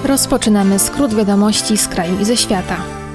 Rozpoczynamy skrót wiadomości z kraju i ze świata.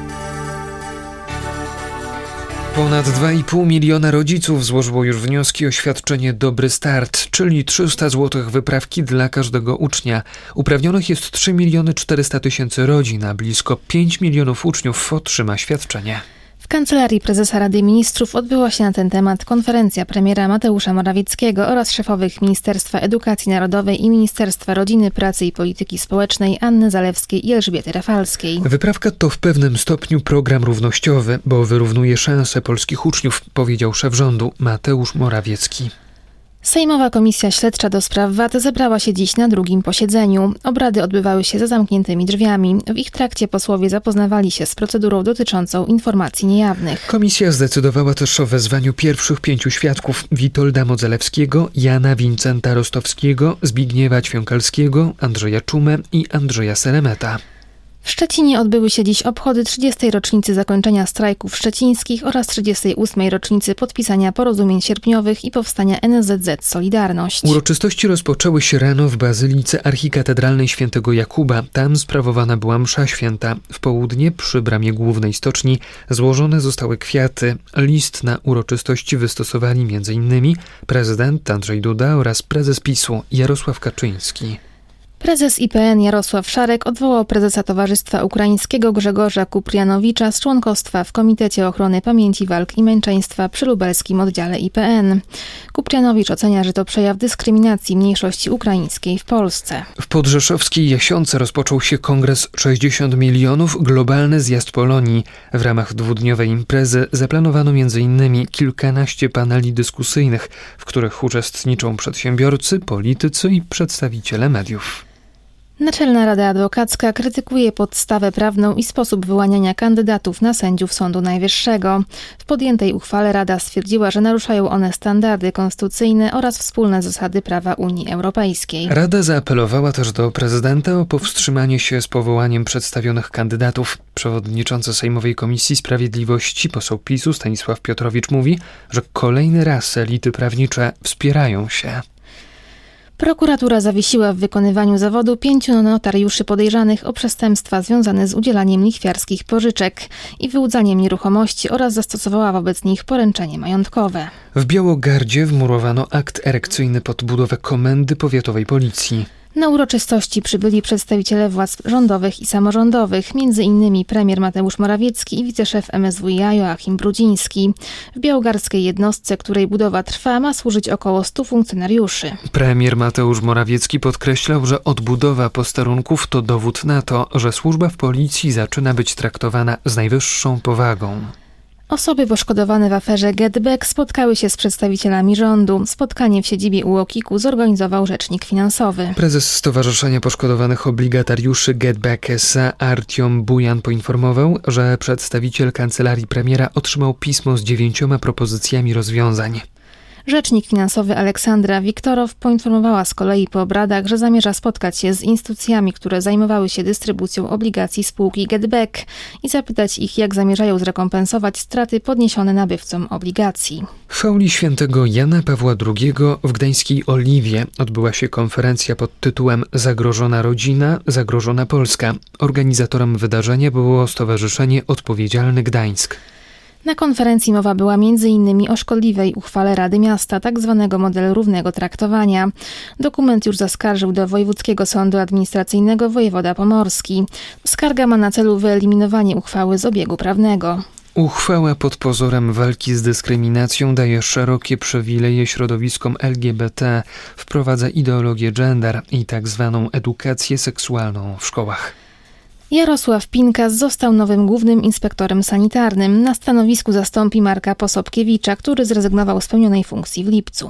Ponad 2,5 miliona rodziców złożyło już wnioski o świadczenie Dobry Start, czyli 300 zł wyprawki dla każdego ucznia. Uprawnionych jest 3 400 000 rodzin, a blisko 5 milionów uczniów otrzyma świadczenie. W Kancelarii Prezesa Rady Ministrów odbyła się na ten temat konferencja premiera Mateusza Morawieckiego oraz szefowych Ministerstwa Edukacji Narodowej i Ministerstwa Rodziny, Pracy i Polityki Społecznej Anny Zalewskiej i Elżbiety Rafalskiej. Wyprawka to w pewnym stopniu program równościowy, bo wyrównuje szanse polskich uczniów, powiedział szef rządu Mateusz Morawiecki. Sejmowa Komisja Śledcza do spraw VAT zebrała się dziś na drugim posiedzeniu. Obrady odbywały się za zamkniętymi drzwiami. W ich trakcie posłowie zapoznawali się z procedurą dotyczącą informacji niejawnych. Komisja zdecydowała też o wezwaniu pierwszych 5 świadków: Witolda Modzelewskiego, Jana Wincenta Rostowskiego, Zbigniewa Ćwiąkalskiego, Andrzeja Czumę i Andrzeja Seremeta. W Szczecinie odbyły się dziś obchody 30. rocznicy zakończenia strajków szczecińskich oraz 38. rocznicy podpisania porozumień sierpniowych i powstania NSZZ Solidarność. Uroczystości rozpoczęły się rano w Bazylice Archikatedralnej Świętego Jakuba. Tam sprawowana była msza święta. W południe przy bramie głównej stoczni złożone zostały kwiaty. List na uroczystości wystosowali m.in. prezydent Andrzej Duda oraz prezes PiS-u Jarosław Kaczyński. Prezes IPN Jarosław Szarek odwołał prezesa Towarzystwa Ukraińskiego Grzegorza Kuprianowicza z członkostwa w Komitecie Ochrony Pamięci Walk i Męczeństwa przy lubelskim oddziale IPN. Kuprianowicz ocenia, że to przejaw dyskryminacji mniejszości ukraińskiej w Polsce. W podrzeszowskiej Jasionce rozpoczął się kongres 60 milionów Globalny Zjazd Polonii. W ramach dwudniowej imprezy zaplanowano m.in. kilkanaście paneli dyskusyjnych, w których uczestniczą przedsiębiorcy, politycy i przedstawiciele mediów. Naczelna Rada Adwokacka krytykuje podstawę prawną i sposób wyłaniania kandydatów na sędziów Sądu Najwyższego. W podjętej uchwale Rada stwierdziła, że naruszają one standardy konstytucyjne oraz wspólne zasady prawa Unii Europejskiej. Rada zaapelowała też do prezydenta o powstrzymanie się z powołaniem przedstawionych kandydatów. Przewodniczący Sejmowej Komisji Sprawiedliwości, poseł PiS-u Stanisław Piotrowicz mówi, że kolejny raz elity prawnicze wspierają się. Prokuratura zawiesiła w wykonywaniu zawodu 5 notariuszy podejrzanych o przestępstwa związane z udzielaniem lichwiarskich pożyczek i wyłudzaniem nieruchomości oraz zastosowała wobec nich poręczenie majątkowe. W Białogardzie wmurowano akt erekcyjny pod budowę Komendy Powiatowej Policji. Na uroczystości przybyli przedstawiciele władz rządowych i samorządowych, m.in. premier Mateusz Morawiecki i wiceszef MSWiA Joachim Brudziński. W białogardzkiej jednostce, której budowa trwa, ma służyć około 100 funkcjonariuszy. Premier Mateusz Morawiecki podkreślał, że odbudowa posterunków to dowód na to, że służba w policji zaczyna być traktowana z najwyższą powagą. Osoby poszkodowane w aferze GetBack spotkały się z przedstawicielami rządu. Spotkanie w siedzibie UOKiK-u zorganizował rzecznik finansowy. Prezes Stowarzyszenia Poszkodowanych Obligatariuszy GetBack S.A. Artiom Bujan poinformował, że przedstawiciel kancelarii premiera otrzymał pismo z 9 propozycjami rozwiązań. Rzecznik finansowy Aleksandra Wiktorow poinformowała z kolei po obradach, że zamierza spotkać się z instytucjami, które zajmowały się dystrybucją obligacji spółki GetBack i zapytać ich, jak zamierzają zrekompensować straty podniesione nabywcom obligacji. W auli świętego Jana Pawła II w gdańskiej Oliwie odbyła się konferencja pod tytułem Zagrożona rodzina, zagrożona Polska. Organizatorem wydarzenia było Stowarzyszenie Odpowiedzialny Gdańsk. Na konferencji mowa była m.in. o szkodliwej uchwale Rady Miasta, tzw. modelu równego traktowania. Dokument już zaskarżył do Wojewódzkiego Sądu Administracyjnego wojewoda pomorski. Skarga ma na celu wyeliminowanie uchwały z obiegu prawnego. Uchwała pod pozorem walki z dyskryminacją daje szerokie przywileje środowiskom LGBT, wprowadza ideologię gender i tzw. edukację seksualną w szkołach. Jarosław Pinkas został nowym głównym inspektorem sanitarnym. Na stanowisku zastąpi Marka Posobkiewicza, który zrezygnował z pełnionej funkcji w lipcu.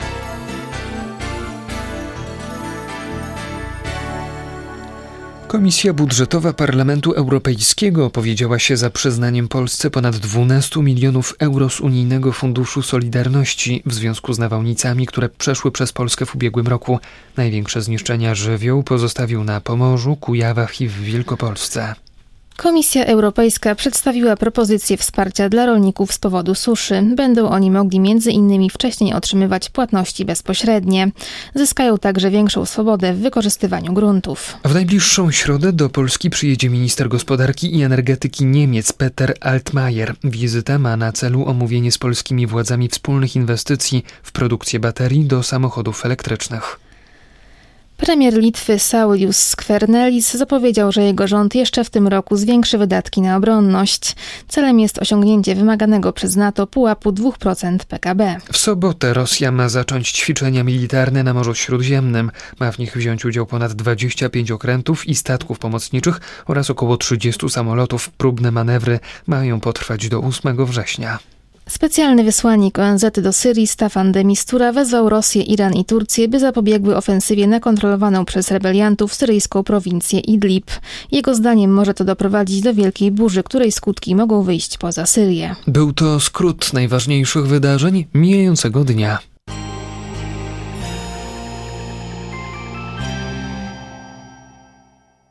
Komisja Budżetowa Parlamentu Europejskiego opowiedziała się za przyznaniem Polsce ponad 12 milionów euro z Unijnego Funduszu Solidarności w związku z nawałnicami, które przeszły przez Polskę w ubiegłym roku. Największe zniszczenia żywioł pozostawił na Pomorzu, Kujawach i w Wielkopolsce. Komisja Europejska przedstawiła propozycję wsparcia dla rolników z powodu suszy. Będą oni mogli m.in. wcześniej otrzymywać płatności bezpośrednie. Zyskają także większą swobodę w wykorzystywaniu gruntów. W najbliższą środę do Polski przyjedzie minister gospodarki i energetyki Niemiec Peter Altmaier. Wizyta ma na celu omówienie z polskimi władzami wspólnych inwestycji w produkcję baterii do samochodów elektrycznych. Premier Litwy Saulius Skvernelis zapowiedział, że jego rząd jeszcze w tym roku zwiększy wydatki na obronność. Celem jest osiągnięcie wymaganego przez NATO pułapu 2% PKB. W sobotę Rosja ma zacząć ćwiczenia militarne na Morzu Śródziemnym. Ma w nich wziąć udział ponad 25 okrętów i statków pomocniczych oraz około 30 samolotów. Próbne manewry mają potrwać do 8 września. Specjalny wysłannik ONZ do Syrii Staffan de Mistura wezwał Rosję, Iran i Turcję, by zapobiegły ofensywie na kontrolowaną przez rebeliantów syryjską prowincję Idlib. Jego zdaniem może to doprowadzić do wielkiej burzy, której skutki mogą wyjść poza Syrię. Był to skrót najważniejszych wydarzeń mijającego dnia.